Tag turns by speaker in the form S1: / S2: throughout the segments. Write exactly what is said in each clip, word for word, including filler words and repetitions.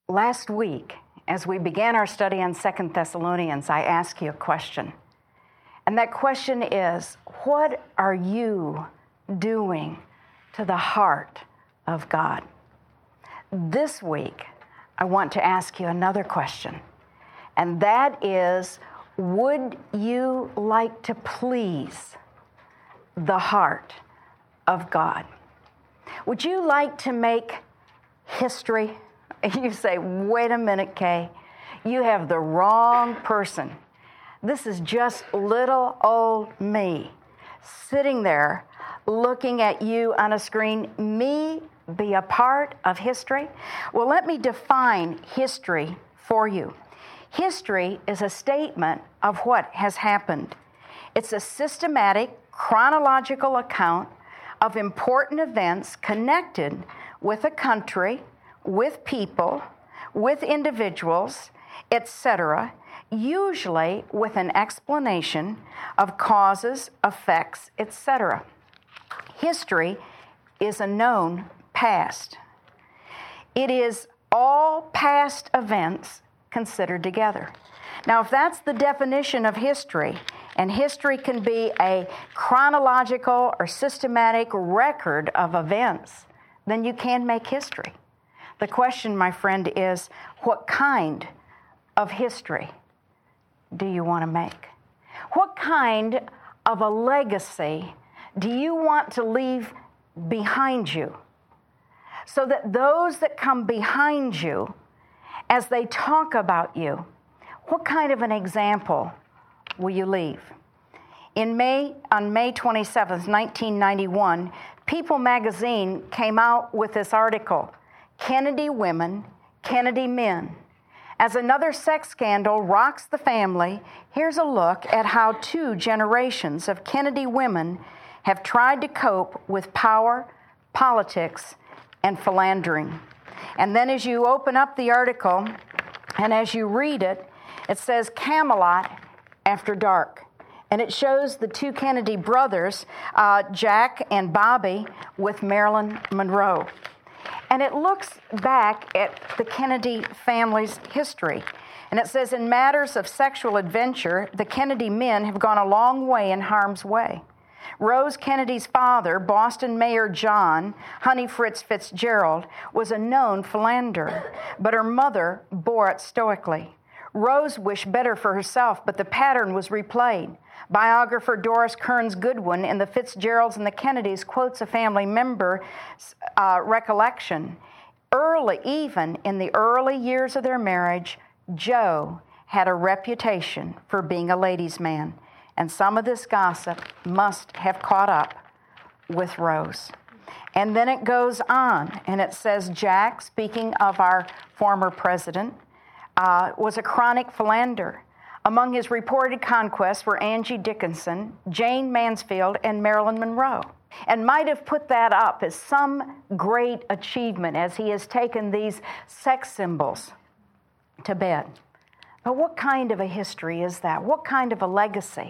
S1: Last week, as we began our study on Second Thessalonians, I asked you a question. And that question is, what are you doing to the heart of God? This week, I want to ask you another question. And that is, would you like to please the heart of God? Would you like to make history? You say, wait a minute, Kay, you have the wrong person. This is just little old me sitting there looking at you on a screen. Me be a part of history? Well, let me define history for you. History is a statement of what has happened. It's a systematic, chronological account of important events connected with a country, with people, with individuals, et cetera, usually with an explanation of causes, effects, et cetera. History is a known past. It is all past events considered together. Now, if that's the definition of history, and history can be a chronological or systematic record of events, then you can make history. The question, my friend, is what kind of history do you want to make? What kind of a legacy do you want to leave behind you so that those that come behind you, as they talk about you, what kind of an example will you leave? In May, on May twenty-seventh, nineteen ninety-one, People magazine came out with this article, Kennedy Women, Kennedy Men. As another sex scandal rocks the family, here's a look at how two generations of Kennedy women have tried to cope with power, politics, and philandering. And then as you open up the article, and as you read it, it says Camelot After Dark. And it shows the two Kennedy brothers, uh, Jack and Bobby, with Marilyn Monroe. And it looks back at the Kennedy family's history. And it says, in matters of sexual adventure, the Kennedy men have gone a long way in harm's way. Rose Kennedy's father, Boston Mayor John Honey Fritz Fitzgerald, was a known philanderer, but her mother bore it stoically. Rose wished better for herself, but the pattern was replayed. Biographer Doris Kearns Goodwin in the Fitzgeralds and the Kennedys quotes a family member's uh, recollection. Early, even in the early years of their marriage, Joe had a reputation for being a ladies' man, and some of this gossip must have caught up with Rose. And then it goes on, and it says Jack, speaking of our former president, uh, was a chronic philanderer. Among his reported conquests were Angie Dickinson, Jane Mansfield, and Marilyn Monroe, and might have put that up as some great achievement as he has taken these sex symbols to bed. But what kind of a history is that? What kind of a legacy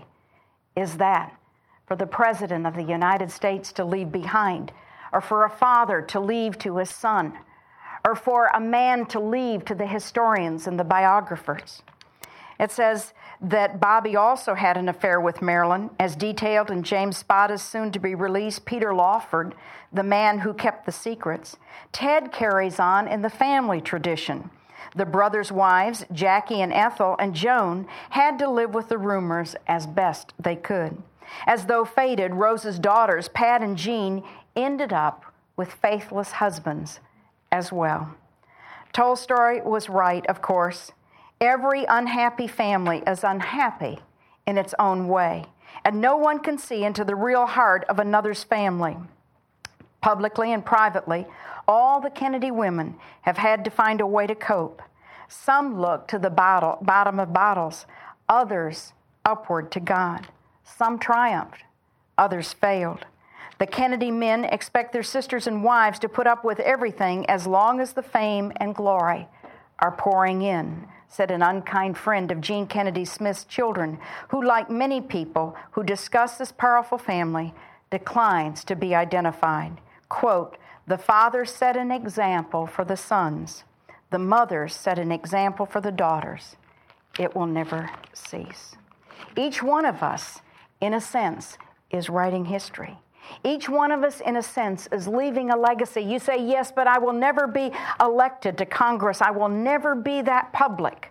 S1: is that for the President of the United States to leave behind, or for a father to leave to his son, or for a man to leave to the historians and the biographers? It says that Bobby also had an affair with Marilyn, as detailed in James Spada's soon-to-be-released Peter Lawford, The Man Who Kept the Secrets. Ted carries on in the family tradition. The brothers' wives, Jackie and Ethel and Joan, had to live with the rumors as best they could. As though fated, Rose's daughters, Pat and Jean, ended up with faithless husbands as well. Tolstoy was right, of course. Every unhappy family is unhappy in its own way, and no one can see into the real heart of another's family. Publicly and privately, all the Kennedy women have had to find a way to cope. Some look to the bottle, bottom of bottles, others upward to God. Some triumphed, others failed. The Kennedy men expect their sisters and wives to put up with everything as long as the fame and glory are pouring in, said an unkind friend of Jean Kennedy Smith's children, who, like many people who discuss this powerful family, declines to be identified. Quote, the father set an example for the sons. The the mothers set an example for the daughters. It will never cease. Each one of us, in a sense, is writing history. Each one of us, in a sense, is leaving a legacy. You say, yes, but I will never be elected to Congress. I will never be that public.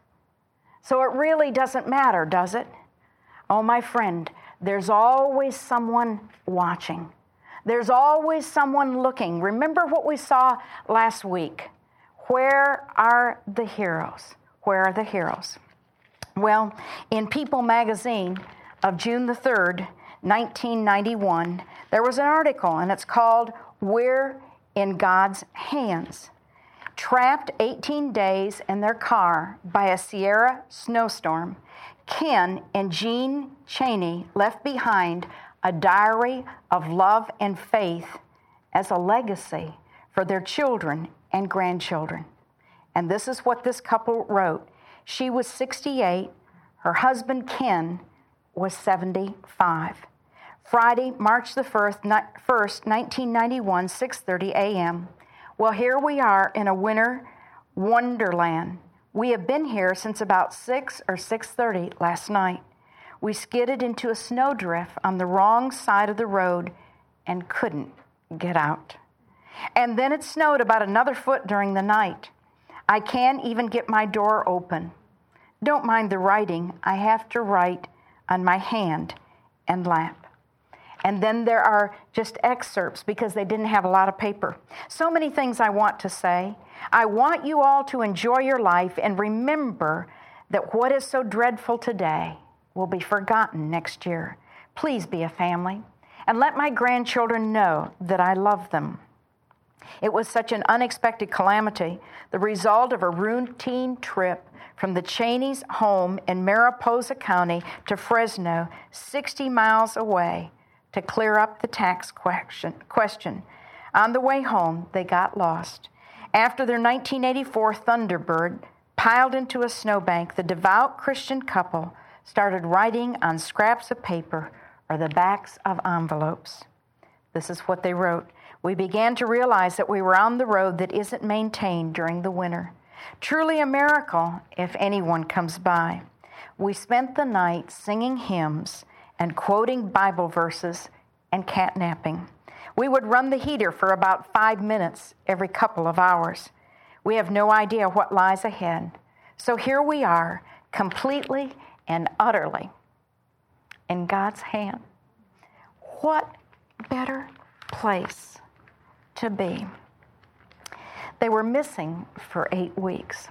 S1: So it really doesn't matter, does it? Oh, my friend, there's always someone watching. There's always someone looking. Remember what we saw last week. Where are the heroes? Where are the heroes? Well, in People magazine of June the third, nineteen ninety-one, there was an article, and it's called We're in God's Hands. Trapped eighteen days in their car by a Sierra snowstorm, Ken and Jean Chaney left behind a diary of love and faith as a legacy for their children and grandchildren. And this is what this couple wrote. She was sixty-eight. Her husband, Ken, was seventy-five. Friday, March the first, nineteen ninety-one, six thirty a.m. Well, here we are in a winter wonderland. We have been here since about six or six thirty last night. We skidded into a snowdrift on the wrong side of the road and couldn't get out. And then it snowed about another foot during the night. I can't even get my door open. Don't mind the writing. I have to write on my hand and lap. And then there are just excerpts because they didn't have a lot of paper. So many things I want to say. I want you all to enjoy your life and remember that what is so dreadful today will be forgotten next year. Please be a family and let my grandchildren know that I love them. It was such an unexpected calamity, the result of a routine trip from the Chaney's home in Mariposa County to Fresno, sixty miles away, to clear up the tax question. question. On the way home, they got lost. After their nineteen eighty-four Thunderbird piled into a snowbank, the devout Christian couple started writing on scraps of paper or the backs of envelopes. This is what they wrote. We began to realize that we were on the road that isn't maintained during the winter. Truly a miracle if anyone comes by. We spent the night singing hymns and quoting Bible verses and catnapping. We would run the heater for about five minutes every couple of hours. We have no idea what lies ahead. So here we are, completely and utterly in God's hand. What better place to be? They were missing for eight weeks.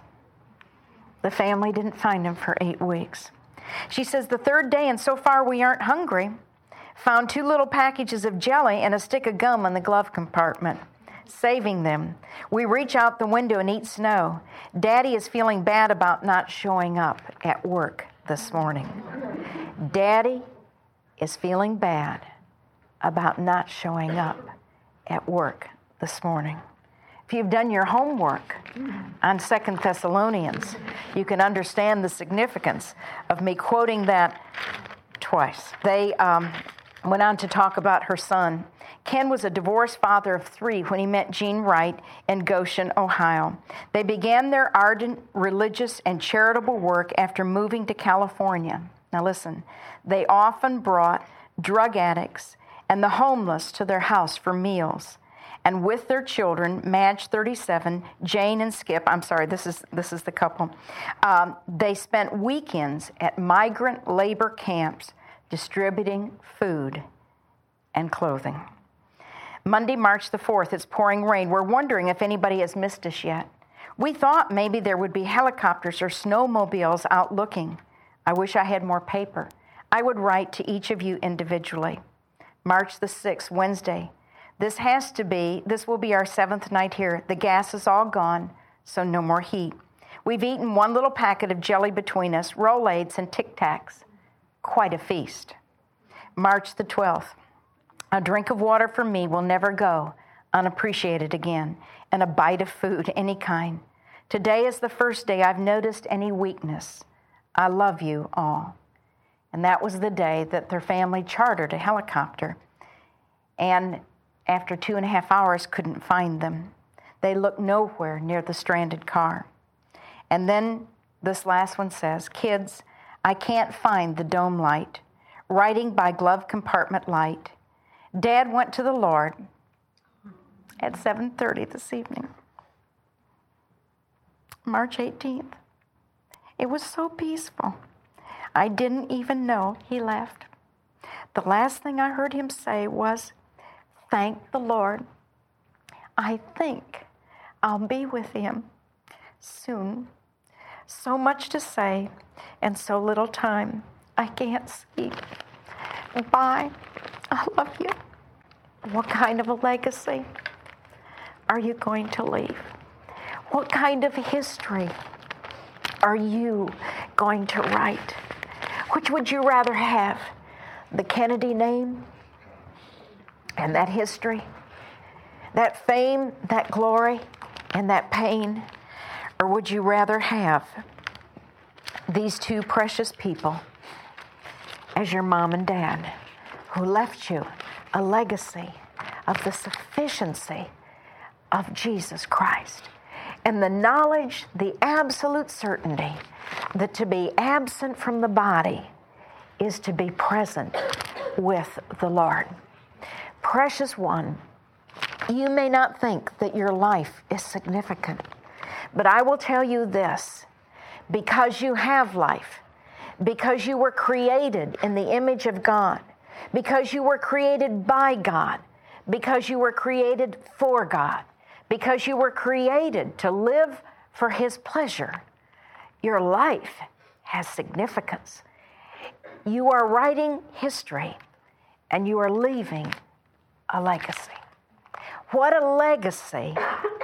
S1: The family didn't find them for eight weeks. She says, the third day, and so far we aren't hungry. Found two little packages of jelly and a stick of gum in the glove compartment. Saving them. We reach out the window and eat snow. Daddy is feeling bad about not showing up at work this morning. Daddy is feeling bad about not showing up at work this morning. If you've done your homework on Second Thessalonians, you can understand the significance of me quoting that twice. They um, went on to talk about her son. Ken was a divorced father of three when he met Jean Wright in Goshen, Ohio. They began their ardent religious and charitable work after moving to California. Now listen, they often brought drug addicts and the homeless to their house for meals. And with their children, Madge, thirty-seven, Jane and Skip, I'm sorry, this is this is the couple, um, they spent weekends at migrant labor camps distributing food and clothing. Monday, March the fourth, it's pouring rain. We're wondering if anybody has missed us yet. We thought maybe there would be helicopters or snowmobiles out looking. I wish I had more paper. I would write to each of you individually. March the sixth, Wednesday. This has to be, this will be our seventh night here. The gas is all gone, so no more heat. We've eaten one little packet of jelly between us, Rolaids and Tic Tacs. Quite a feast. March the twelfth. A drink of water for me will never go unappreciated again, and a bite of food, any kind. Today is the first day I've noticed any weakness. I love you all. And that was the day that their family chartered a helicopter. And after two and a half hours, couldn't find them. They look nowhere near the stranded car. And then this last one says, kids, I can't find the dome light. Writing by glove compartment light. Dad went to the Lord at seven thirty this evening. March eighteenth. It was so peaceful. I didn't even know he left. The last thing I heard him say was, thank the Lord. I think I'll be with him soon. So much to say and so little time. I can't speak. Bye. I love you. What kind of a legacy are you going to leave? What kind of history are you going to write? Which would you rather have? The Kennedy name and that history, that fame, that glory, and that pain? Or would you rather have these two precious people as your mom and dad who left you a legacy of the sufficiency of Jesus Christ and the knowledge, the absolute certainty that to be absent from the body is to be present with the Lord? Precious one, you may not think that your life is significant, but I will tell you this, because you have life, because you were created in the image of God, because you were created by God, because you were created for God, because you were created to live for His pleasure, your life has significance. You are writing history, and you are leaving a legacy. What a legacy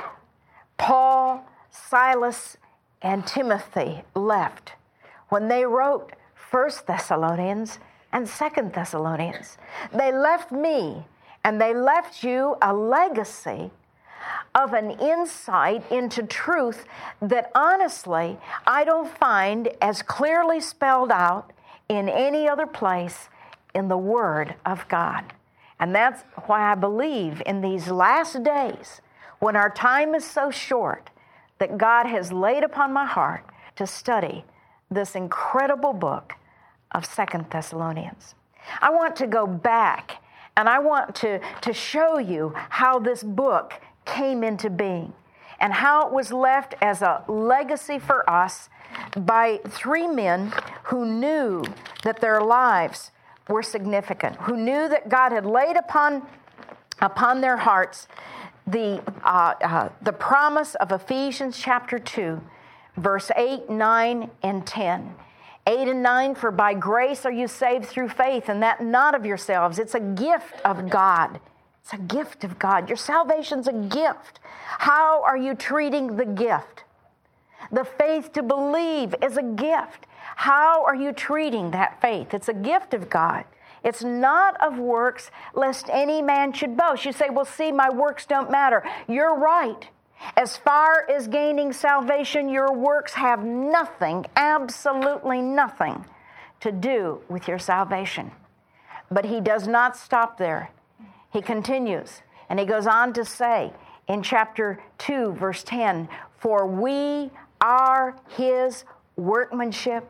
S1: Paul, Silas, and Timothy left when they wrote First Thessalonians and Second Thessalonians. They left me, and they left you a legacy of an insight into truth that honestly I don't find as clearly spelled out in any other place in the Word of God. And that's why I believe in these last days, when our time is so short, that God has laid upon my heart to study this incredible book of Second Thessalonians. I want to go back and I want to, to show you how this book came into being and how it was left as a legacy for us by three men who knew that their lives were significant, who knew that God had laid upon, upon their hearts the, uh, uh, the promise of Ephesians chapter two, verse eight, nine, and ten. eight and nine, for by grace are you saved through faith, and that not of yourselves. It's a gift of God. It's a gift of God. Your salvation's a gift. How are you treating the gift? The faith to believe is a gift. How are you treating that faith? It's a gift of God. It's not of works, lest any man should boast. You say, well, see, my works don't matter. You're right. As far as gaining salvation, your works have nothing, absolutely nothing, to do with your salvation. But he does not stop there. He continues, and he goes on to say in chapter two, verse ten, for we are his workmanship,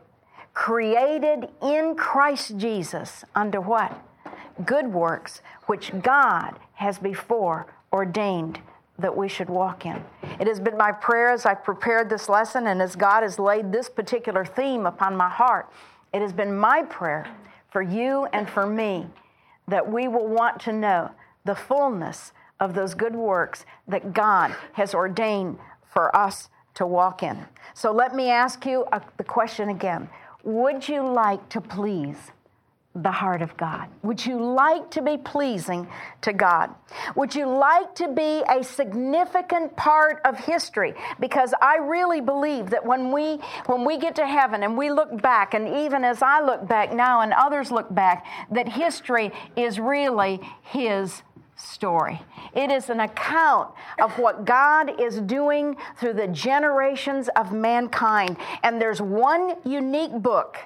S1: created in Christ Jesus unto what? Good works, which God has before ordained that we should walk in. It has been my prayer as I've prepared this lesson and as God has laid this particular theme upon my heart, it has been my prayer for you and for me that we will want to know the fullness of those good works that God has ordained for us to walk in. So let me ask you a, the question again. Would you like to please the heart of God? Would you like to be pleasing to God? Would you like to be a significant part of history? Because I really believe that when we when we get to heaven and we look back, and even as I look back now and others look back, that history is really His story. It is an account of what God is doing through the generations of mankind. And there's one unique book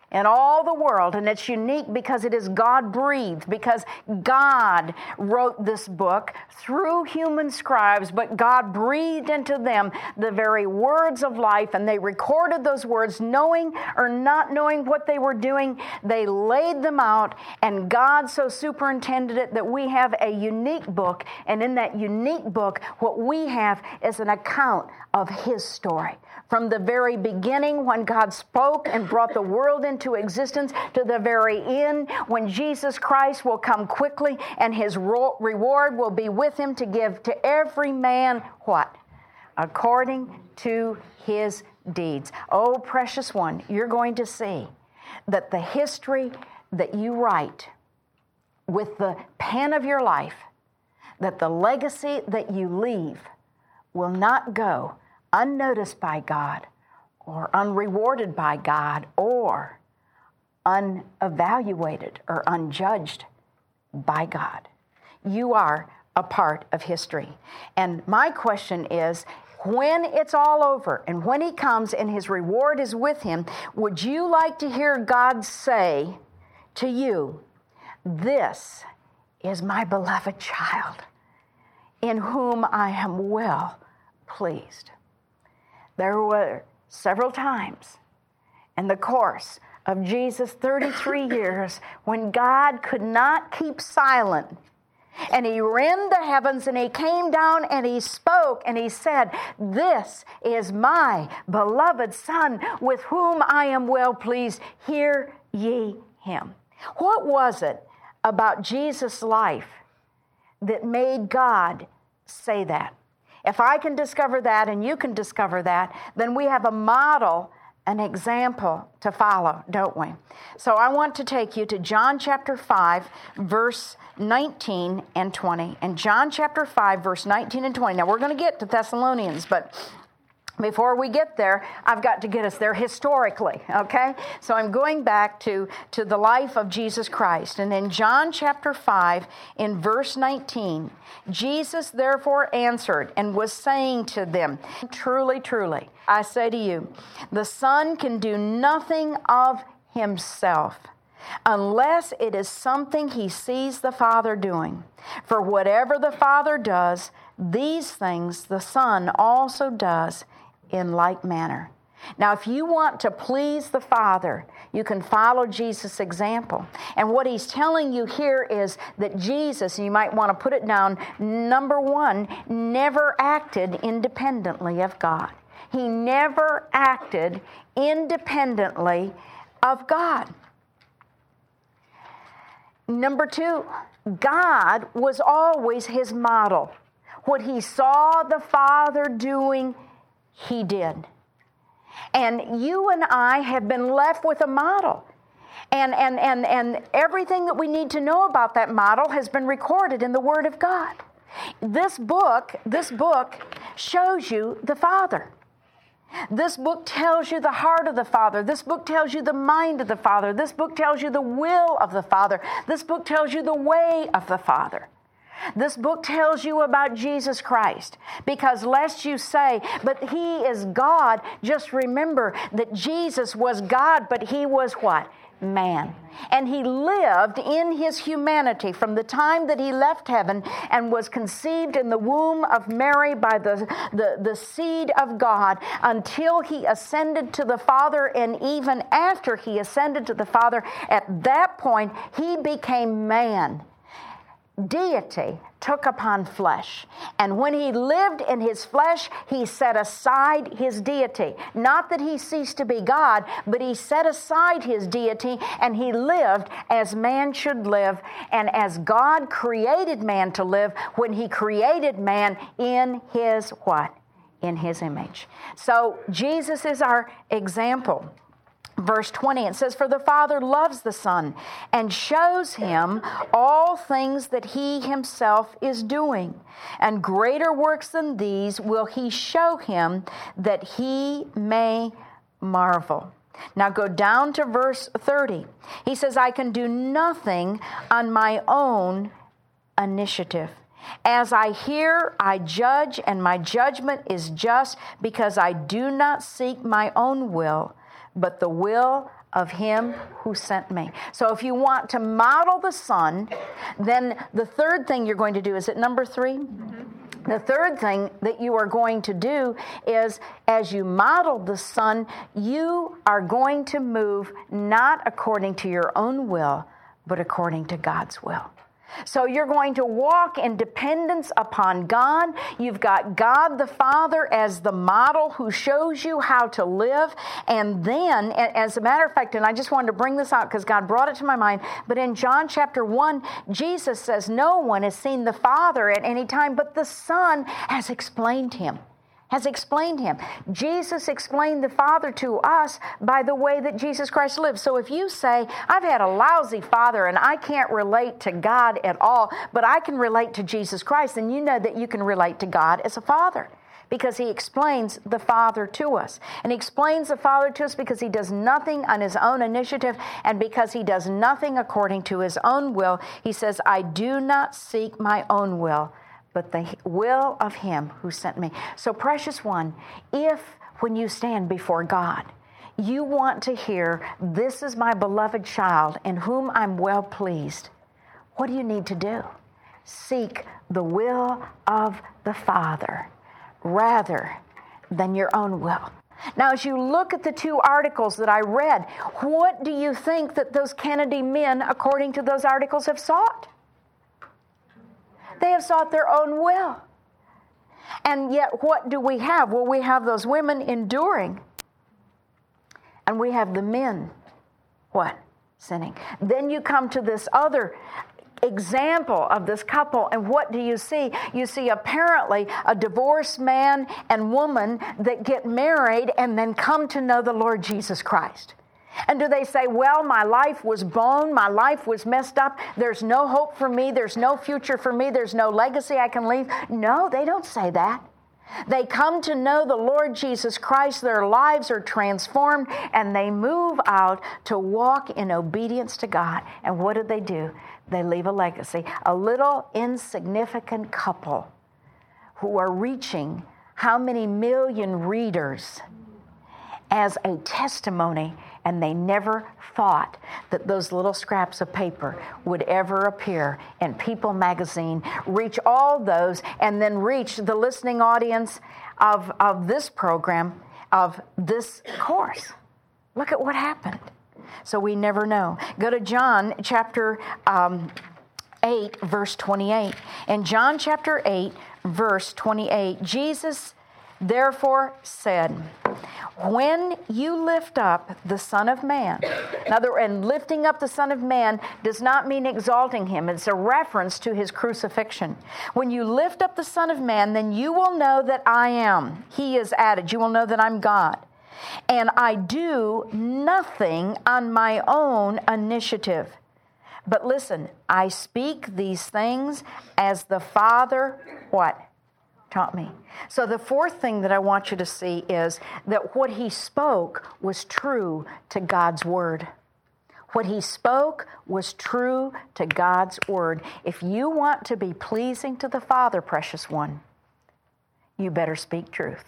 S1: in all the world, and it's unique because it is God-breathed, because God wrote this book through human scribes, but God breathed into them the very words of life, and they recorded those words, knowing or not knowing what they were doing. They laid them out, and God so superintended it that we have a unique book, and in that unique book, what we have is an account of His story. From the very beginning, when God spoke and brought the world into existence, to the very end, when Jesus Christ will come quickly and His ro- reward will be with Him to give to every man what? According to his deeds. Oh, precious one, you're going to see that the history that you write with the pen of your life, that the legacy that you leave will not go unnoticed by God, or unrewarded by God, or unevaluated or unjudged by God. You are a part of history. And my question is, when it's all over and when He comes and His reward is with Him, would you like to hear God say to you, "This is my beloved child, in whom I am well pleased"? There were several times in the course of Jesus' thirty-three years when God could not keep silent. And He rent the heavens, and He came down and He spoke and He said, "This is my beloved Son, with whom I am well pleased. Hear ye Him." What was it about Jesus' life that made God say that? If I can discover that and you can discover that, then we have a model, an example to follow, don't we? So I want to take you to John chapter five, verse nineteen and twenty. And John chapter five, verse nineteen and twenty. Now we're going to get to Thessalonians, but before we get there, I've got to get us there historically, okay? So I'm going back to, to the life of Jesus Christ. And in John chapter five, in verse nineteen, Jesus therefore answered and was saying to them, "Truly, truly, I say to you, the Son can do nothing of Himself, unless it is something He sees the Father doing. For whatever the Father does, these things the Son also does in like manner." Now, if you want to please the Father, you can follow Jesus' example. And what He's telling you here is that Jesus, and you might want to put it down, number one, never acted independently of God. He never acted independently of God. Number two, God was always His model. What He saw the Father doing, He did. And you and I have been left with a model. And, and, and, and everything that we need to know about that model has been recorded in the Word of God. This book, this book shows you the Father. This book tells you the heart of the Father. This book tells you the mind of the Father. This book tells you the will of the Father. This book tells you the way of the Father. This book tells you about Jesus Christ, because lest you say, "But He is God," just remember that Jesus was God, but He was what? Man. And He lived in His humanity from the time that He left heaven and was conceived in the womb of Mary by the, the, the seed of God until He ascended to the Father. And even after He ascended to the Father, at that point, He became man. Deity took upon flesh. And when He lived in His flesh, He set aside His deity. Not that He ceased to be God, but He set aside His deity and He lived as man should live and as God created man to live when He created man in His what? In His image. So Jesus is our example. Verse twenty, it says, "For the Father loves the Son and shows Him all things that He Himself is doing. And greater works than these will He show Him, that He may marvel." Now go down to verse thirty. He says, "I can do nothing on my own initiative."
S2: As I hear, I judge, and my judgment is just, because I do not seek my own will, but the will of him who sent me. So if you want to model the Son, then the third thing you're going to do, is it number three? Mm-hmm. The third thing that you are going to do is, as you model the Son, you are going to move not according to your own will, but according to God's will. So you're going to walk in dependence upon God. You've got God the Father as the model who shows you how to live. And then, as a matter of fact, and I just wanted to bring this out because God brought it to my mind, but in John chapter one, Jesus says, no one has seen the Father at any time, but the Son has explained him. has explained him. Jesus explained the Father to us by the way that Jesus Christ lived. So if you say, I've had a lousy father and I can't relate to God at all, but I can relate to Jesus Christ, then you know that you can relate to God as a father, because he explains the Father to us. And he explains the Father to us because he does nothing on his own initiative, and because he does nothing according to his own will. He says, I do not seek my own will, but the will of him who sent me. So, precious one, if when you stand before God, you want to hear, this is my beloved child in whom I'm well pleased, what do you need to do? Seek the will of the Father rather than your own will. Now, as you look at the two articles that I read, what do you think that those Kennedy men, according to those articles, have sought? They have sought their own will. And yet, what do we have? Well, we have those women enduring. And we have the men, what? Sinning. Then you come to this other example of this couple, and what do you see? You see apparently a divorced man and woman that get married and then come to know the Lord Jesus Christ. And do they say, well, my life was blown, my life was messed up, there's no hope for me, there's no future for me, there's no legacy I can leave? No, they don't say that. They come to know the Lord Jesus Christ, their lives are transformed, and they move out to walk in obedience to God. And what do they do? They leave a legacy. A little insignificant couple who are reaching how many million readers as a testimony, and they never thought that those little scraps of paper would ever appear in People magazine, reach all those, and then reach the listening audience of, of this program, of this course. Look at what happened. So we never know. Go to John chapter um, eight, verse twenty-eight. In John chapter eight, verse twenty-eight, Jesus therefore said, when you lift up the Son of Man, now, the, and lifting up the Son of Man does not mean exalting him. It's a reference to his crucifixion. When you lift up the Son of Man, then you will know that I am. He is added. You will know that I'm God. And I do nothing on my own initiative. But listen, I speak these things as the Father, what? Taught me. So the fourth thing that I want you to see is that what he spoke was true to God's word. What he spoke was true to God's word. If you want to be pleasing to the Father, precious one, you better speak truth.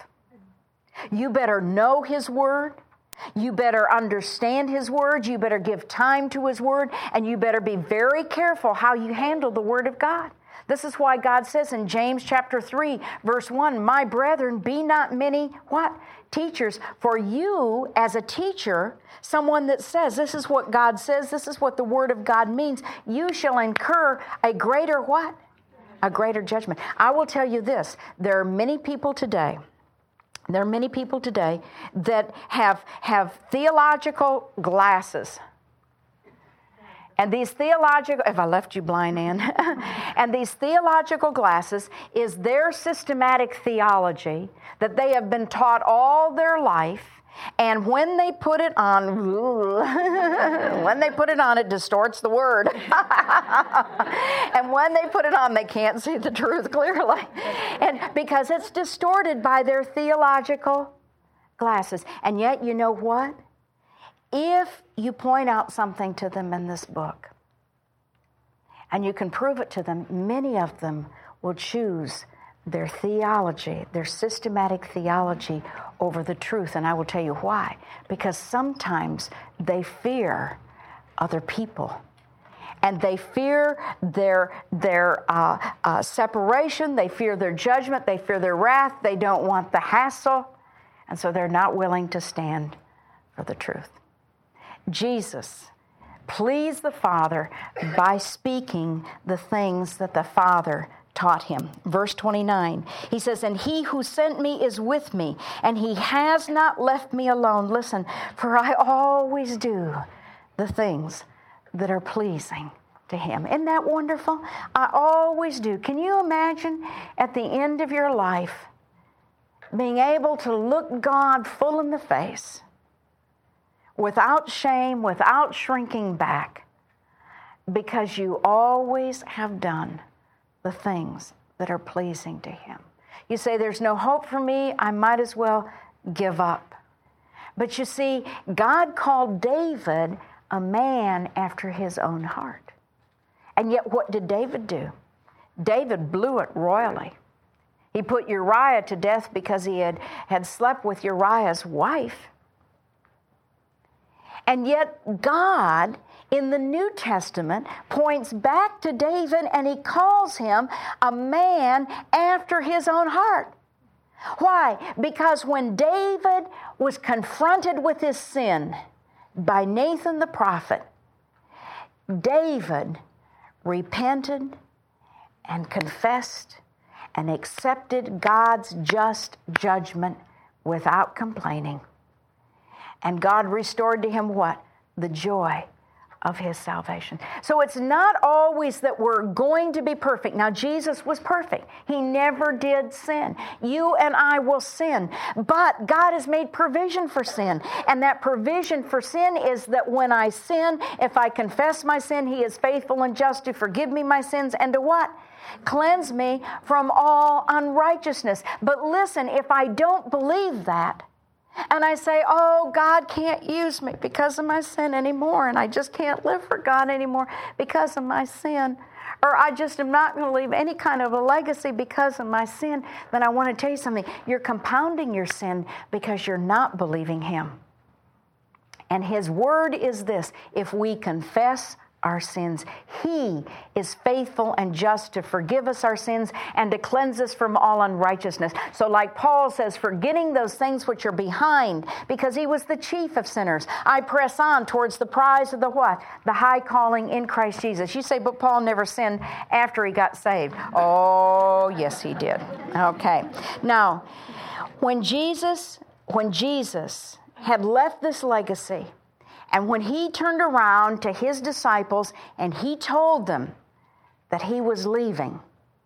S2: You better know his word. You better understand his word. You better give time to his word. And you better be very careful how you handle the word of God. This is why God says in James chapter three, verse one, my brethren, be not many, what? Teachers. For you, as a teacher, someone that says, this is what God says, this is what the word of God means, you shall incur a greater what? A greater judgment. I will tell you this, there are many people today, there are many people today that have, have theological glasses. And these theological, if I left you blind, Ann, and these theological glasses is their systematic theology that they have been taught all their life. And when they put it on, when they put it on, it distorts the word. And when they put it on, they can't see the truth clearly. And because it's distorted by their theological glasses. And yet, you know what? If you point out something to them in this book, and you can prove it to them, many of them will choose their theology, their systematic theology over the truth. And I will tell you why. Because sometimes they fear other people. And they fear their, their uh, uh, separation. They fear their judgment. They fear their wrath. They don't want the hassle. And so they're not willing to stand for the truth. Jesus pleased the Father by speaking the things that the Father taught him. Verse twenty-nine, he says, and he who sent me is with me, and he has not left me alone. Listen, for I always do the things that are pleasing to him. Isn't that wonderful? I always do. Can you imagine at the end of your life being able to look God full in the face without shame, without shrinking back, because you always have done the things that are pleasing to him. You say, there's no hope for me, I might as well give up. But you see, God called David a man after his own heart. And yet what did David do? David blew it royally. He put Uriah to death because he had, had slept with Uriah's wife. And yet God, in the New Testament, points back to David, and he calls him a man after his own heart. Why? Because when David was confronted with his sin by Nathan the prophet, David repented and confessed and accepted God's just judgment without complaining. And God restored to him what? The joy of his salvation. So it's not always that we're going to be perfect. Now, Jesus was perfect. He never did sin. You and I will sin. But God has made provision for sin. And that provision for sin is that when I sin, if I confess my sin, he is faithful and just to forgive me my sins and to what? Cleanse me from all unrighteousness. But listen, if I don't believe that, and I say, oh, God can't use me because of my sin anymore, and I just can't live for God anymore because of my sin, or I just am not going to leave any kind of a legacy because of my sin, then I want to tell you something. You're compounding your sin because you're not believing him. And his word is this: if we confess our sins, he is faithful and just to forgive us our sins and to cleanse us from all unrighteousness. So like Paul says, forgetting those things which are behind, because he was the chief of sinners, I press on towards the prize of the what? The high calling in Christ Jesus. You say, but Paul never sinned after he got saved. Oh, yes, he did. Okay. Now, when Jesus, when Jesus had left this legacy, and when he turned around to his disciples and he told them that he was leaving,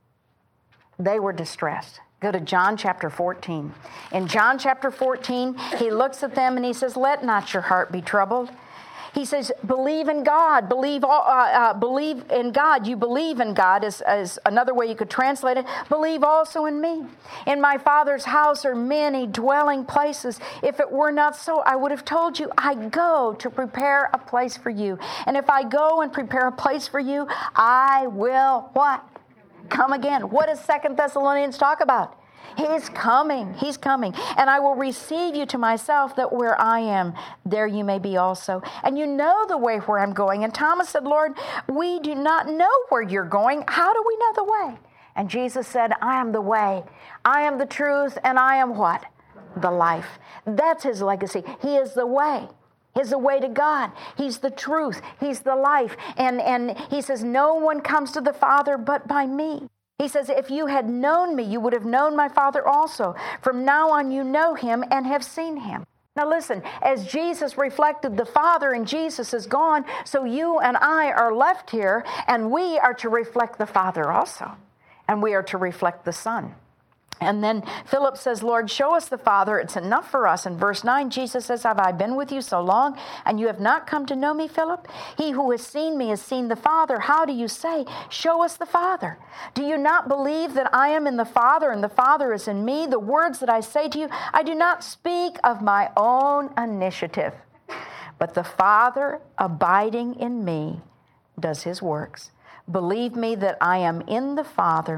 S2: they were distressed. Go to John chapter fourteen. In John chapter fourteen, he looks at them and he says, let not your heart be troubled. He says, believe in God. Believe uh, uh, believe in God. You believe in God is, is another way you could translate it. Believe also in me. In my Father's house are many dwelling places. If it were not so, I would have told you, I go to prepare a place for you. And if I go and prepare a place for you, I will what? Come again. What does Second Thessalonians talk about? He's coming. He's coming. And I will receive you to myself, that where I am, there you may be also. And you know the way where I'm going. And Thomas said, Lord, we do not know where you're going. How do we know the way? And Jesus said, I am the way. I am the truth. And I am what? The life. That's his legacy. He is the way. He's the way to God. He's the truth. He's the life. And, and he says, no one comes to the Father but by me. He says, if you had known me, you would have known my Father also. From now on, you know him and have seen him. Now listen, as Jesus reflected the Father and Jesus is gone, so you and I are left here, and we are to reflect the Father also. And we are to reflect the Son. And then Philip says, Lord, show us the Father. It's enough for us. In verse nine, Jesus says, have I been with you so long, and you have not come to know me, Philip? He who has seen me has seen the Father. How do you say, show us the Father? Do you not believe that I am in the Father, and the Father is in me? The words that I say to you, I do not speak of my own initiative, but the Father abiding in me does his works. Believe me that I am in the Father,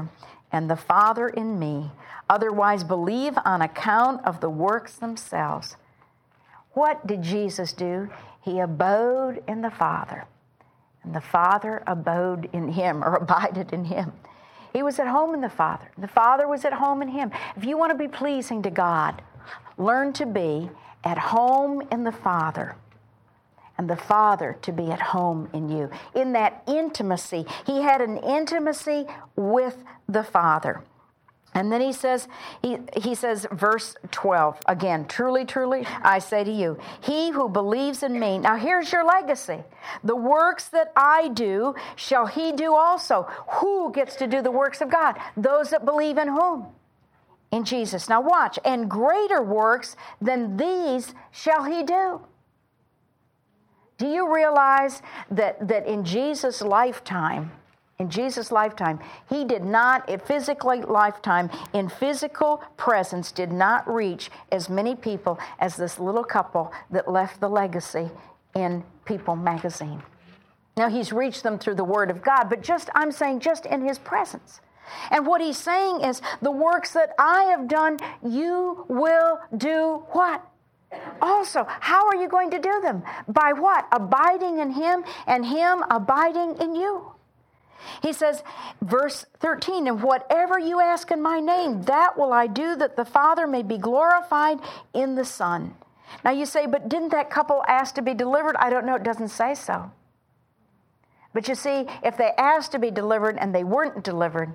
S2: and the Father in me. Otherwise, believe on account of the works themselves. What did Jesus do? He abode in the Father, and the Father abode in him, or abided in him. He was at home in the Father. The Father was at home in him. If you want to be pleasing to God, learn to be at home in the Father, and the Father to be at home in you. In that intimacy, he had an intimacy with the Father. And then he says, he, he says, verse twelve, again, truly, truly, I say to you, he who believes in me. Now here's your legacy. The works that I do shall he do also. Who gets to do the works of God? Those that believe in whom? In Jesus. Now watch. And greater works than these shall he do. Do you realize that, that in Jesus' lifetime, In Jesus' lifetime, he did not, in physical lifetime, in physical presence, did not reach as many people as this little couple that left the legacy in People magazine. Now, he's reached them through the Word of God, but just, I'm saying, just in his presence. And what he's saying is, the works that I have done, you will do what? Also, how are you going to do them? By what? Abiding in him and him abiding in you. He says, verse thirteen, and whatever you ask in my name, that will I do, that the Father may be glorified in the Son. Now you say, but didn't that couple ask to be delivered? I don't know, it doesn't say so. But you see, if they asked to be delivered and they weren't delivered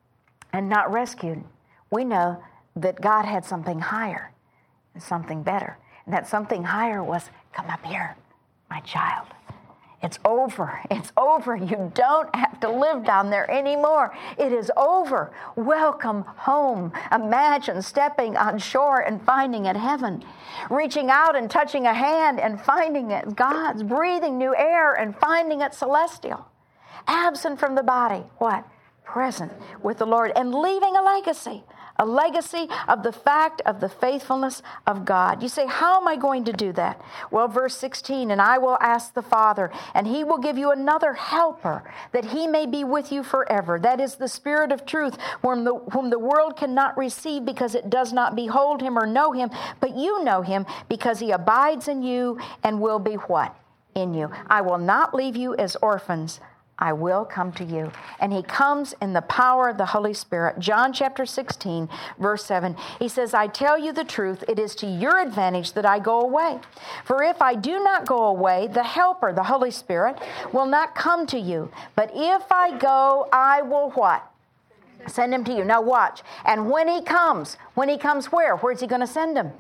S2: and not rescued, we know that God had something higher and something better. And that something higher was, come up here, my child. It's over. It's over. You don't have to live down there anymore. It is over. Welcome home. Imagine stepping on shore and finding it heaven. Reaching out and touching a hand and finding it God's. Breathing new air and finding it celestial. Absent from the body. What? Present with the Lord. And leaving a legacy. A legacy of the fact of the faithfulness of God. You say, how am I going to do that? Well, verse sixteen, and I will ask the Father, and he will give you another helper, that he may be with you forever. That is the Spirit of truth, whom the, whom the world cannot receive because it does not behold him or know him, but you know him because he abides in you and will be what? In you. I will not leave you as orphans. I will come to you. And he comes in the power of the Holy Spirit. John chapter sixteen, verse seven. He says, I tell you the truth, it is to your advantage that I go away. For if I do not go away, the Helper, the Holy Spirit, will not come to you. But if I go, I will what? Send him to you. Now watch. And when he comes, when he comes where? Where's he going to send him?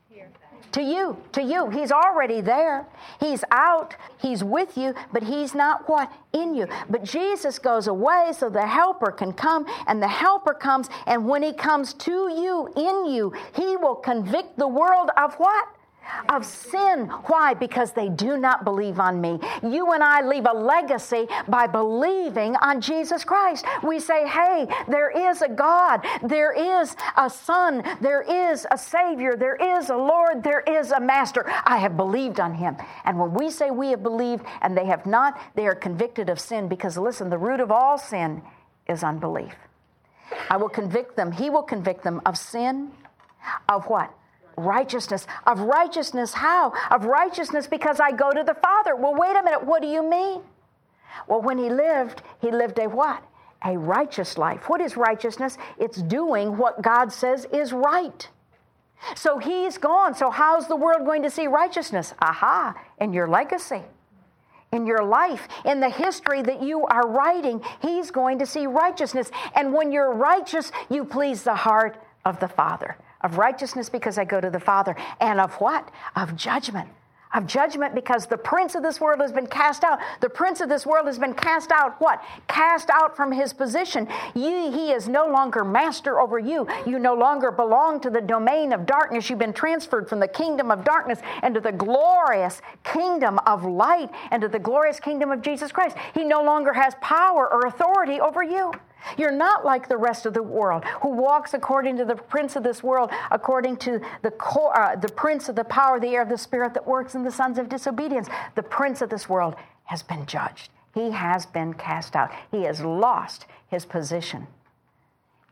S2: To you, to you. He's already there. He's out. He's with you, but he's not what? In you. But Jesus goes away so the Helper can come, and the Helper comes, and when he comes to you, in you, he will convict the world of what? Of sin. Why? Because they do not believe on me. You and I leave a legacy by believing on Jesus Christ. We say, hey, there is a God. There is a Son. There is a Savior. There is a Lord. There is a Master. I have believed on him. And when we say we have believed and they have not, they are convicted of sin, because listen, the root of all sin is unbelief. I will convict them. He will convict them of sin, of what? Righteousness. Of righteousness, how? Of righteousness because I go to the Father. Well, wait a minute. What do you mean? Well, when he lived, he lived a what? A righteous life. What is righteousness? It's doing what God says is right. So he's gone. So how's the world going to see righteousness? Aha, in your legacy. In your life, in the history that you are writing, he's going to see righteousness. And when you're righteous, you please the heart of the Father. Of righteousness because I go to the Father. And of what? Of judgment. Of judgment because the prince of this world has been cast out. The prince of this world has been cast out what? Cast out from his position. Ye, he is no longer master over you. You no longer belong to the domain of darkness. You've been transferred from the kingdom of darkness into the glorious kingdom of light, and to the glorious kingdom of Jesus Christ. He no longer has power or authority over you. You're not like the rest of the world who walks according to the prince of this world, according to the core, uh, the prince of the power of the air of the spirit that works in the sons of disobedience. The prince of this world has been judged. He has been cast out. He has lost his position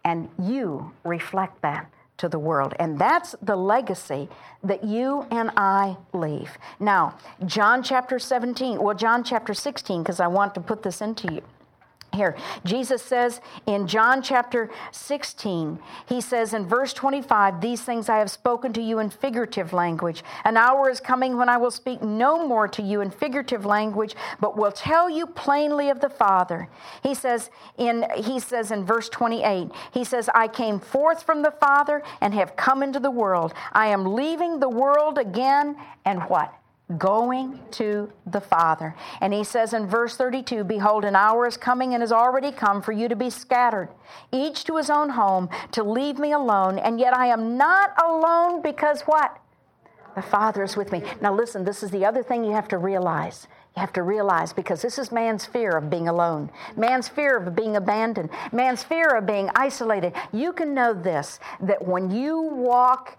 S2: and you reflect that to the world. And that's the legacy that you and I leave. Now, John chapter seventeen, well, John chapter sixteen, because I want to put this into you. Here, Jesus says in John chapter sixteen, he says in verse twenty-five, these things I have spoken to you in figurative language. An hour is coming when I will speak no more to you in figurative language, but will tell you plainly of the Father. He says in, he says in verse twenty-eight, he says, I came forth from the Father and have come into the world. I am leaving the world again and what? Going to the Father. And he says in verse thirty-two, behold, an hour is coming and has already come for you to be scattered, each to his own home, to leave me alone. And yet I am not alone because what? The Father is with me. Now listen, this is the other thing you have to realize. You have to realize, because this is man's fear of being alone, man's fear of being abandoned, man's fear of being isolated. You can know this, that when you walk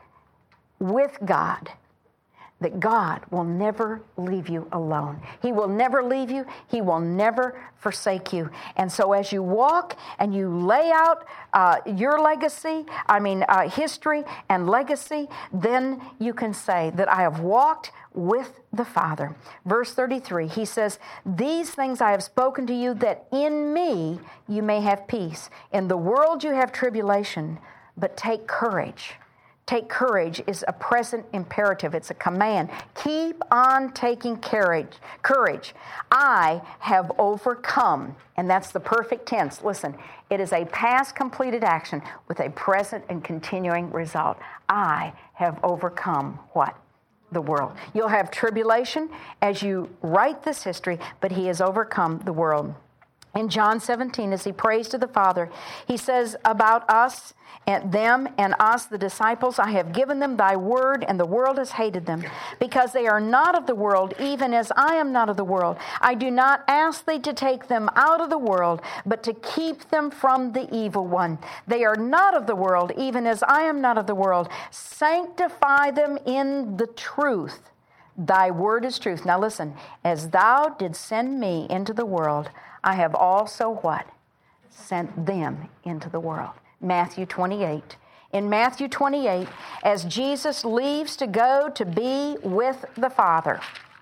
S2: with God, that God will never leave you alone. He will never leave you. He will never forsake you. And so as you walk and you lay out uh, your legacy, I mean uh, history and legacy, then you can say that I have walked with the Father. Verse thirty-three, he says, these things I have spoken to you, that in me you may have peace. In the world you have tribulation, but take courage. Take courage is a present imperative. It's a command. Keep on taking courage. Courage. I have overcome. And that's the perfect tense. Listen, it is a past completed action with a present and continuing result. I have overcome what? The world. You'll have tribulation as you write this history, but he has overcome the world. In John seventeen, as he prays to the Father, he says about us and them and us, the disciples, I have given them thy word, and the world has hated them, because they are not of the world, even as I am not of the world. I do not ask thee to take them out of the world, but to keep them from the evil one. They are not of the world, even as I am not of the world. Sanctify them in the truth. Thy word is truth. Now listen, as thou didst send me into the world, I have also what? Sent them into the world. Matthew twenty-eight. In Matthew twenty-eight, as Jesus leaves to go to be with the Father,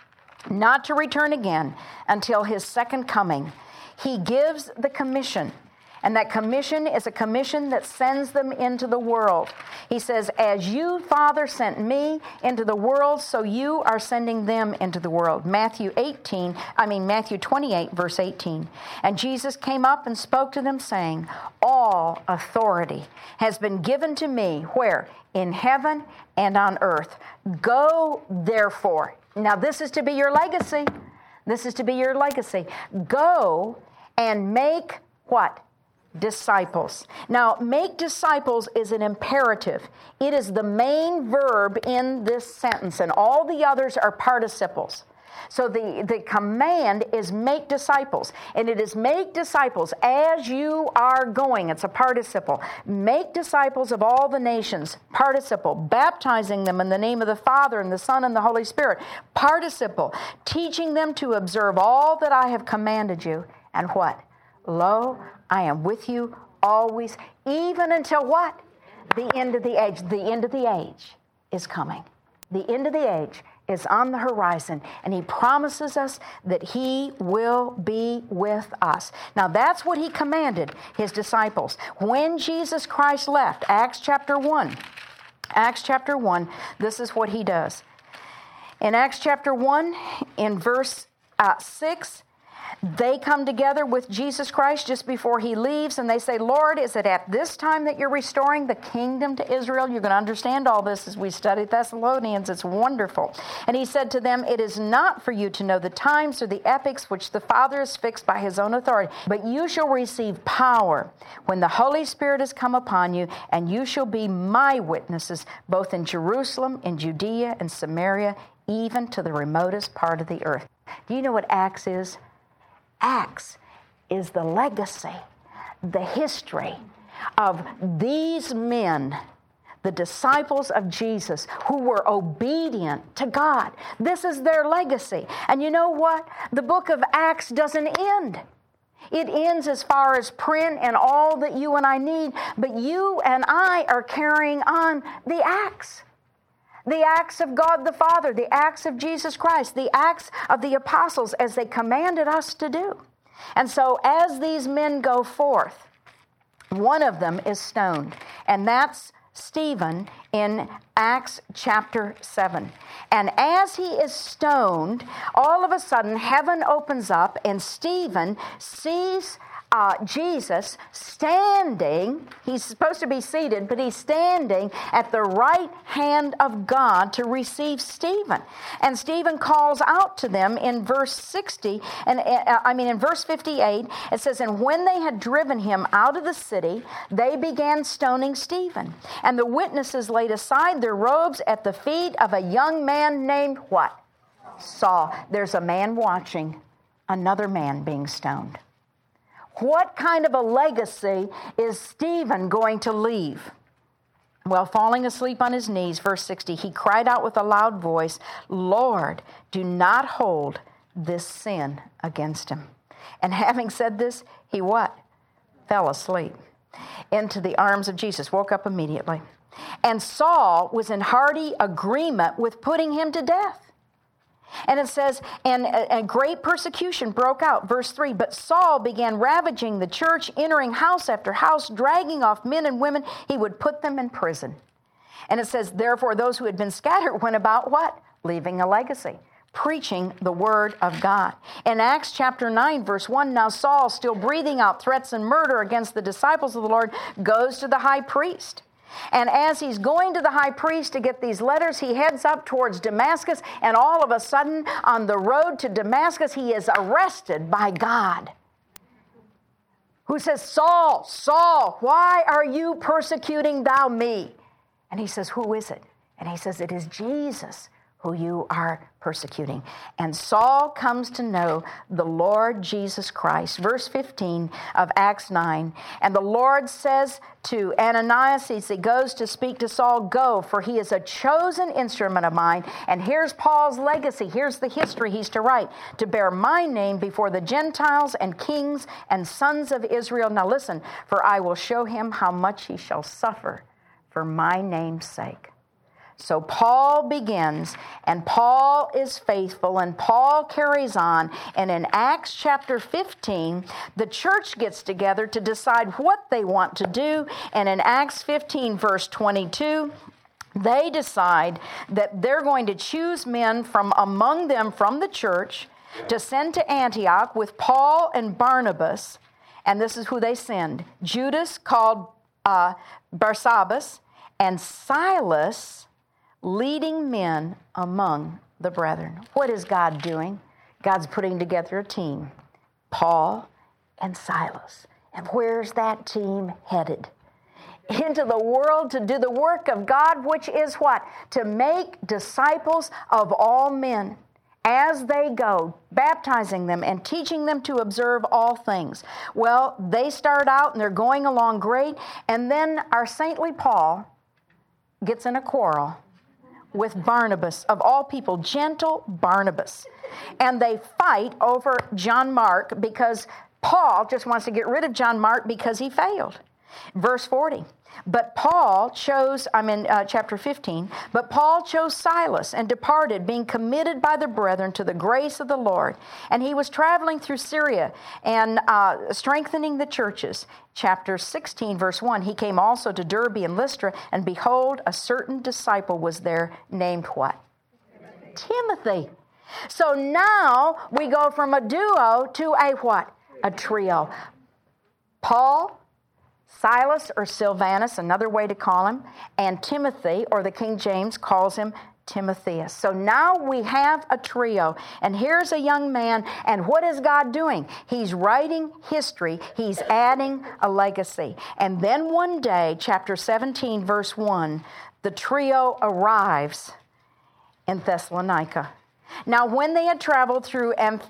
S2: not to return again until his second coming, he gives the commission. And that commission is a commission that sends them into the world. He says, as you, Father, sent me into the world, so you are sending them into the world. Matthew eighteen, I mean Matthew twenty-eight, verse eighteen. And Jesus came up and spoke to them, saying, all authority has been given to me, where? In heaven and on earth. Go, therefore. Now this is to be your legacy. This is to be your legacy. Go and make what? Disciples. Now, make disciples is an imperative. It is the main verb in this sentence, and all the others are participles. So the, the command is make disciples, and it is make disciples as you are going. It's a participle. Make disciples of all the nations, participle. Baptizing them in the name of the Father and the Son and the Holy Spirit, participle. Teaching them to observe all that I have commanded you. And what? Lo, I am with you always, even until what? The end of the age. The end of the age is coming. The end of the age is on the horizon, and he promises us that he will be with us. Now, that's what he commanded his disciples. When Jesus Christ left, Acts chapter one, Acts chapter one, this is what he does. In Acts chapter one, in verse uh, six, they come together with Jesus Christ just before he leaves, and they say, Lord, is it at this time that you're restoring the kingdom to Israel? You're going to understand all this as we study Thessalonians. It's wonderful. And he said to them, it is not for you to know the times or the epochs which the Father has fixed by his own authority, but you shall receive power when the Holy Spirit has come upon you, and you shall be my witnesses, both in Jerusalem, in Judea, and Samaria, even to the remotest part of the earth. Do you know what Acts is? Acts is the legacy, the history of these men, the disciples of Jesus, who were obedient to God. This is their legacy. And you know what? The book of Acts doesn't end. It ends as far as print and all that you and I need, but you and I are carrying on the acts. The acts of God the Father, the acts of Jesus Christ, the acts of the apostles as they commanded us to do. And so as these men go forth, one of them is stoned, and that's Stephen in Acts chapter seven. And as he is stoned, all of a sudden heaven opens up and Stephen sees Uh, Jesus standing. He's supposed to be seated, but he's standing at the right hand of God to receive Stephen. And Stephen calls out to them in verse sixty, and uh, I mean in verse fifty-eight, it says, "And when they had driven him out of the city, they began stoning Stephen. And the witnesses laid aside their robes at the feet of a young man named" what? Saul. There's a man watching another man being stoned. What kind of a legacy is Stephen going to leave? Well, falling asleep on his knees, verse sixty, he cried out with a loud voice, "Lord, do not hold this sin against him." And having said this, he what? Fell asleep into the arms of Jesus, woke up immediately. And Saul was in hearty agreement with putting him to death. And it says, and a, a great persecution broke out. Verse three, "But Saul began ravaging the church, entering house after house, dragging off men and women. He would put them in prison." And it says, "Therefore those who had been scattered went about" what? Leaving a legacy, preaching the word of God. In Acts chapter nine, verse one, "Now Saul, still breathing out threats and murder against the disciples of the Lord, goes to the high priest. And as he's going to the high priest to get these letters, he heads up towards Damascus, and all of a sudden, on the road to Damascus, he is arrested by God, who says, 'Saul, Saul, why are you persecuting thou me?' And he says, 'Who is it?' And he says, 'It is Jesus who you are persecuting.' And Saul comes to know the Lord Jesus Christ." Verse fifteen of Acts nine, "And the Lord says to Ananias," as he goes to speak to Saul, "Go, for he is a chosen instrument of mine." And here's Paul's legacy. Here's the history he's to write: "To bear my name before the Gentiles and kings and sons of Israel." Now listen, "For I will show him how much he shall suffer for my name's sake." So Paul begins, and Paul is faithful, and Paul carries on. And in Acts chapter fifteen, the church gets together to decide what they want to do. And in Acts fifteen, verse twenty-two, they decide that they're going to choose men from among them from the church to send to Antioch with Paul and Barnabas. And this is who they send: Judas, called uh, Barsabbas, and Silas, leading men among the brethren. What is God doing? God's putting together a team, Paul and Silas. And where's that team headed? Into the world to do the work of God, which is what? To make disciples of all men as they go, baptizing them and teaching them to observe all things. Well, they start out and they're going along great, and then our saintly Paul gets in a quarrel with Barnabas, of all people, gentle Barnabas. And they fight over John Mark because Paul just wants to get rid of John Mark because he failed. Verse forty, "But Paul chose," I'm in uh, chapter fifteen, "But Paul chose Silas and departed, being committed by the brethren to the grace of the Lord. And he was traveling through Syria and uh, strengthening the churches." Chapter sixteen, verse one, "He came also to Derbe and Lystra, and behold, a certain disciple was there named" what? Timothy. Timothy. So now we go from a duo to a what? A trio. Paul, Silas, or Silvanus, another way to call him, and Timothy, or the King James calls him Timotheus. So now we have a trio, and here's a young man, and what is God doing? He's writing history. He's adding a legacy. And then one day, chapter seventeen, verse one, the trio arrives in Thessalonica. Now, when they had traveled through Amph-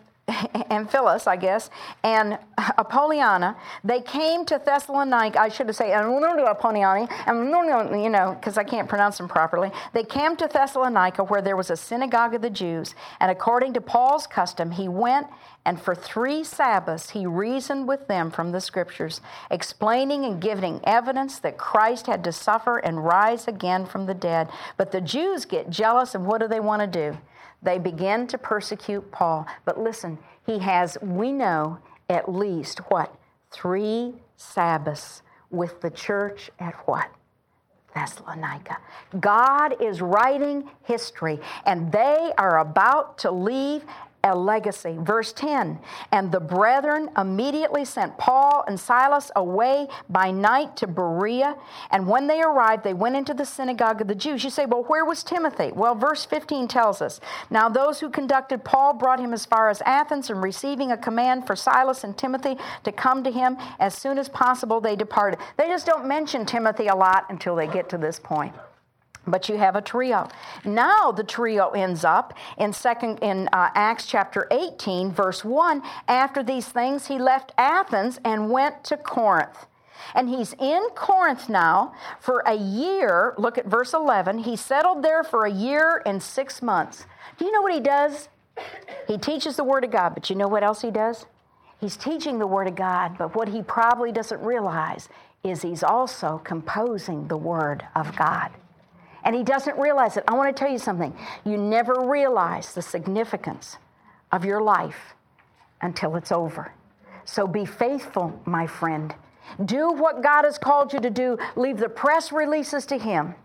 S2: and Phyllis, I guess, and Apollonia, they came to Thessalonica. I should have said, Apollonia, you know, because I can't pronounce them properly. They came to Thessalonica where there was a synagogue of the Jews. And according to Paul's custom, he went and for three Sabbaths he reasoned with them from the Scriptures, explaining and giving evidence that Christ had to suffer and rise again from the dead. But the Jews get jealous, and what do they want to do? They begin to persecute Paul. But listen, he has, we know, at least, what? Three Sabbaths with the church at what? Thessalonica. God is writing history, and they are about to leave a legacy. Verse ten, and the brethren immediately sent Paul and Silas away by night to Berea, and when they arrived, they went into the synagogue of the Jews. You say, well, where was Timothy? Well, verse fifteen tells us, now those who conducted Paul brought him as far as Athens, and receiving a command for Silas and Timothy to come to him as soon as possible, they departed. They just don't mention Timothy a lot until they get to this point. But you have a trio. Now the trio ends up in second in uh, Acts chapter eighteen, verse one. After these things, he left Athens and went to Corinth. And he's in Corinth now for a year. Look at verse eleven. He settled there for a year and six months. Do you know what he does? He teaches the Word of God, but you know what else he does? He's teaching the Word of God, but what he probably doesn't realize is he's also composing the Word of God. And he doesn't realize it. I want to tell you something. You never realize the significance of your life until it's over. So be faithful, my friend. Do what God has called you to do. Leave the press releases to him.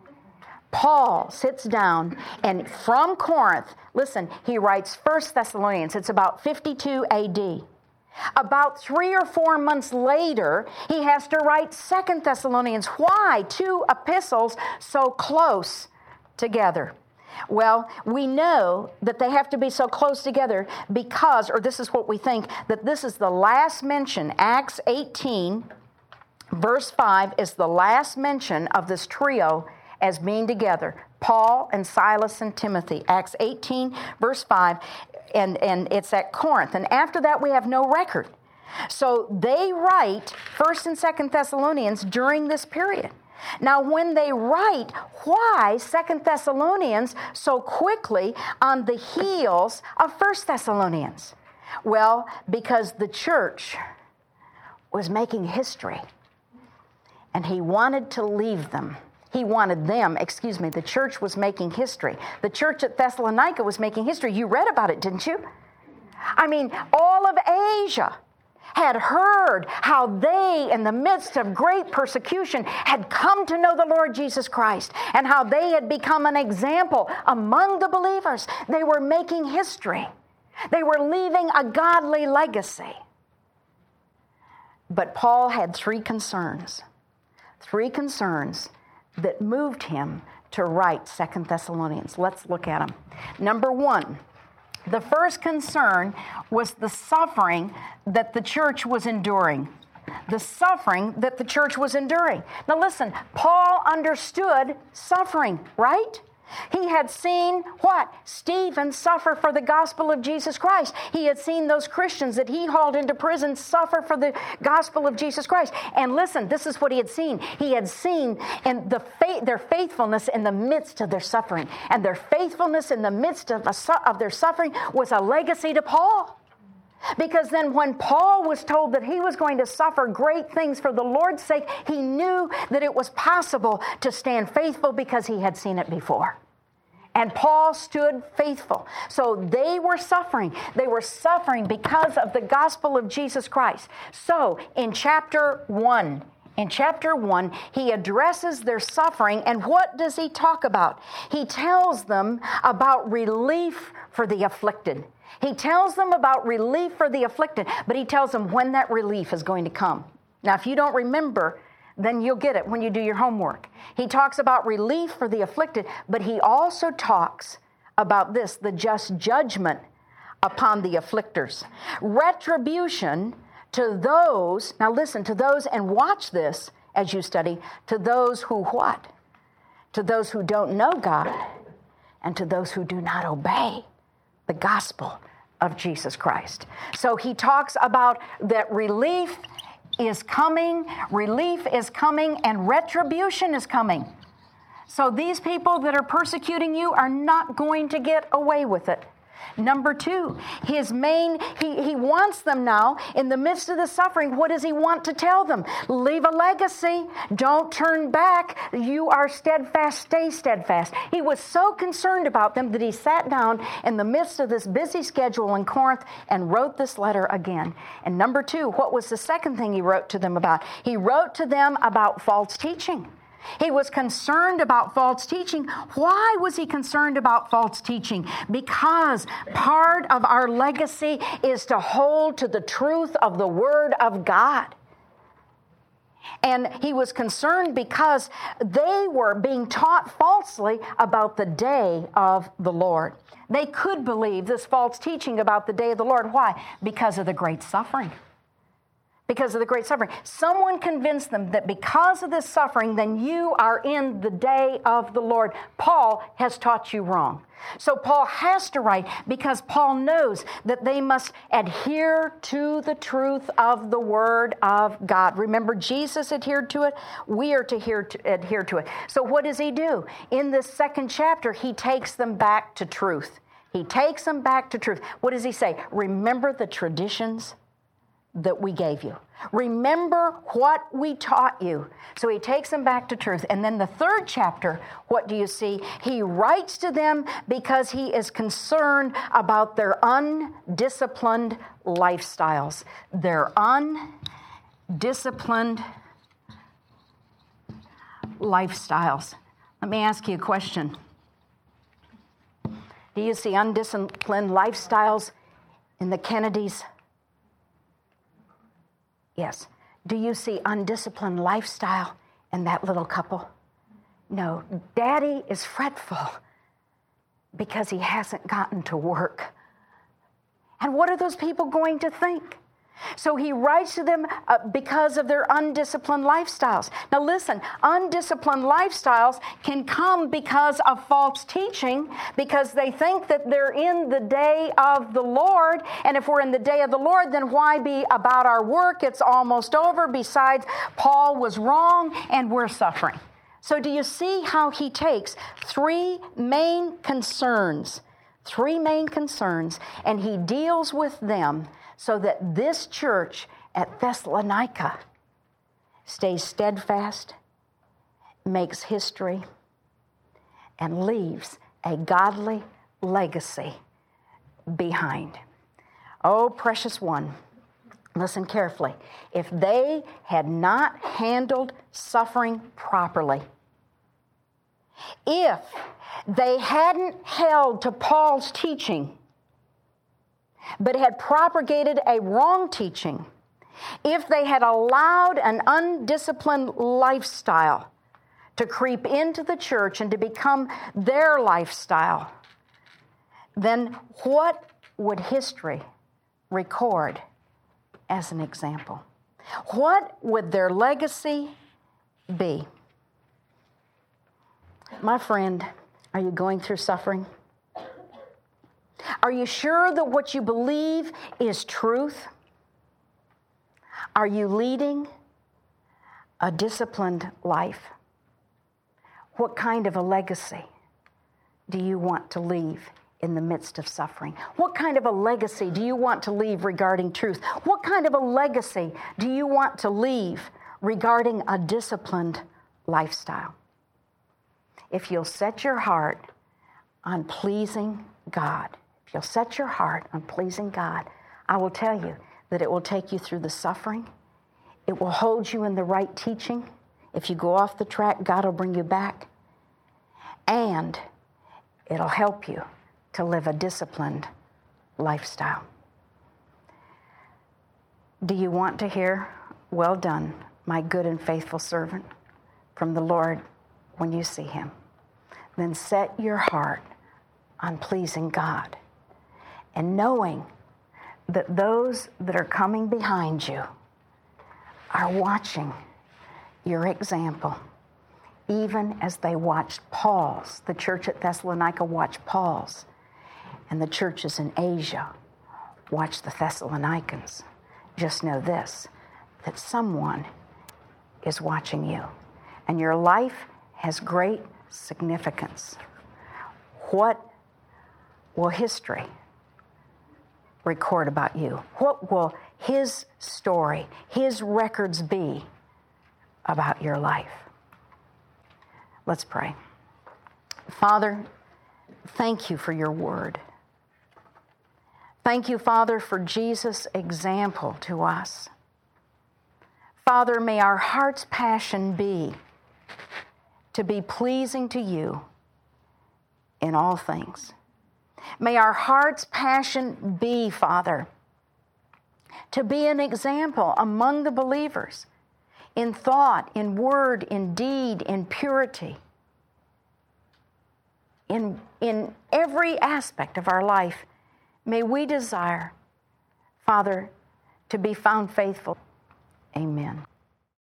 S2: Paul sits down, and from Corinth, listen, he writes First Thessalonians. It's about fifty-two A D. About three or four months later, he has to write Second Thessalonians. Why? Two epistles so close together. Well, we know that they have to be so close together because, or this is what we think, that this is the last mention. Acts eighteen, verse five, is the last mention of this trio as being together. Paul and Silas and Timothy. Acts eighteen, verse five. And, and it's at Corinth. And after that, we have no record. So they write First and Second Thessalonians during this period. Now, when they write, why Second Thessalonians so quickly on the heels of First Thessalonians? Well, because the church was making history, and he wanted to leave them. He wanted them, excuse me, the church was making history. The church at Thessalonica was making history. You read about it, didn't you? I mean, all of Asia had heard how they, in the midst of great persecution, had come to know the Lord Jesus Christ, and how they had become an example among the believers. They were making history. They were leaving a godly legacy. But Paul had three concerns. Three concerns that moved him to write Second Thessalonians. Let's look at them. Number one, the first concern was the suffering that the church was enduring. The suffering that the church was enduring. Now listen, Paul understood suffering, right? He had seen what? Stephen suffer for the gospel of Jesus Christ. He had seen those Christians that he hauled into prison suffer for the gospel of Jesus Christ. And listen, this is what he had seen. He had seen in the faith, their faithfulness in the midst of their suffering. And their faithfulness in the midst of, a, of their suffering was a legacy to Paul. Because then when Paul was told that he was going to suffer great things for the Lord's sake, he knew that it was possible to stand faithful because he had seen it before. And Paul stood faithful. So they were suffering. They were suffering because of the gospel of Jesus Christ. So in chapter one, in chapter one, he addresses their suffering. And what does he talk about? He tells them about relief for the afflicted. He tells them about relief for the afflicted, but he tells them when that relief is going to come. Now, if you don't remember, then you'll get it when you do your homework. He talks about relief for the afflicted, but he also talks about this, the just judgment upon the afflictors. Retribution to those, now listen, to those, and watch this as you study, to those who what? To those who don't know God, and to those who do not obey the gospel of Jesus Christ. So he talks about that relief is coming, relief is coming, and retribution is coming. So these people that are persecuting you are not going to get away with it. Number two, his main, he, he wants them now, in the midst of the suffering, what does he want to tell them? Leave a legacy. Don't turn back. You are steadfast. Stay steadfast. He was so concerned about them that he sat down in the midst of this busy schedule in Corinth and wrote this letter again. And number two, what was the second thing he wrote to them about? He wrote to them about false teaching. He was concerned about false teaching. Why was he concerned about false teaching? Because part of our legacy is to hold to the truth of the Word of God. And he was concerned because they were being taught falsely about the day of the Lord. They could believe this false teaching about the day of the Lord. Why? Because of the great suffering. Because of the great suffering. Someone convinced them that because of this suffering, then you are in the day of the Lord. Paul has taught you wrong. So Paul has to write because Paul knows that they must adhere to the truth of the Word of God. Remember, Jesus adhered to it. We are to adhere to, adhere to it. So what does he do? In this second chapter, he takes them back to truth. He takes them back to truth. What does he say? Remember the traditions that we gave you. Remember what we taught you. So he takes them back to truth. And then the third chapter, what do you see? He writes to them because he is concerned about their undisciplined lifestyles. Their undisciplined lifestyles. Let me ask you a question. Do you see undisciplined lifestyles in the Kennedys? Yes. Do you see undisciplined lifestyle in that little couple? No. Daddy is fretful because he hasn't gotten to work. And what are those people going to think? So he writes to them uh, because of their undisciplined lifestyles. Now listen, undisciplined lifestyles can come because of false teaching, because they think that they're in the day of the Lord. And if we're in the day of the Lord, then why be about our work? It's almost over. Besides, Paul was wrong and we're suffering. So do you see how he takes three main concerns, three main concerns, and he deals with them so that this church at Thessalonica stays steadfast, makes history, and leaves a godly legacy behind. Oh, precious one, listen carefully. If they had not handled suffering properly, if they hadn't held to Paul's teaching, but had propagated a wrong teaching, if they had allowed an undisciplined lifestyle to creep into the church and to become their lifestyle, then what would history record as an example? What would their legacy be? My friend, are you going through suffering? Are you sure that what you believe is truth? Are you leading a disciplined life? What kind of a legacy do you want to leave in the midst of suffering? What kind of a legacy do you want to leave regarding truth? What kind of a legacy do you want to leave regarding a disciplined lifestyle? If you'll set your heart on pleasing God, if you'll set your heart on pleasing God, I will tell you that it will take you through the suffering. It will hold you in the right teaching. If you go off the track, God will bring you back. And it'll help you to live a disciplined lifestyle. Do you want to hear, "Well done, my good and faithful servant," from the Lord when you see him? Then set your heart on pleasing God and knowing that those that are coming behind you are watching your example, even as they watched Paul's. The church at Thessalonica watched Paul's, and the churches in Asia
S1: watch the Thessalonians. Just know this, that someone is watching you, and your life has great significance. What will history record about you? What will his story, his records be about your life? Let's pray. Father, thank you for your word. Thank you, Father, for Jesus' example to us. Father, may our heart's passion be to be pleasing to you in all things. May our heart's passion be, Father, to be an example among the believers in thought, in word, in deed, in purity, in, in every aspect of our life. May we desire, Father, to be found faithful. Amen.